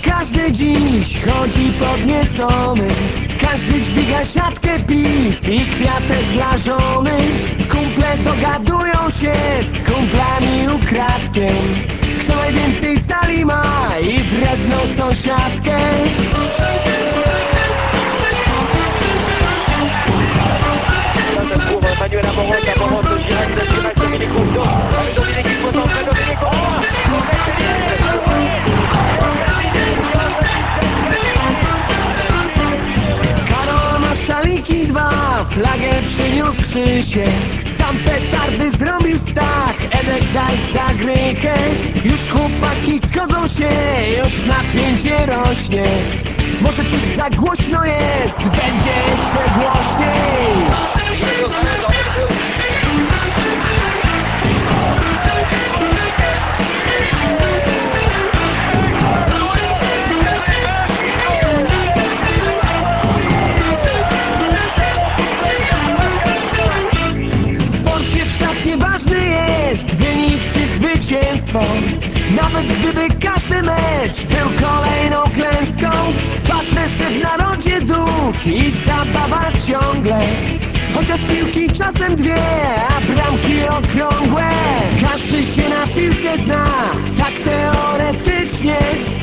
Każdy dziś chodzi podniecony, każdy dźwiga siatkę piw i kwiatek dla żony. Kumple dogadują się z kumplami ukradkiem, kto najwięcej cali ma i wredną sąsiadkę. Manuel Amorosa, Amoroso direct, direct, Dominique Rousseau, avec Dominique qui pose en fait, Dominique, Karol ma szaliki dwa, flagę przyniósł Krzysiek, sam petardy zrobił Stach, Edek zaś zagrychę. Już chłopaki schodzą się, już napięcie rośnie, może ciut za głośno jest, będzie jeszcze głośniej. Nieważny jest wynik czy zwycięstwo, nawet gdyby każdy mecz był kolejną klęską. Ważne, że w narodzie duch i zabawa ciągle, chociaż piłki czasem dwie, a bramki okrągłe. Każdy się na piłce zna, tak teoretycznie,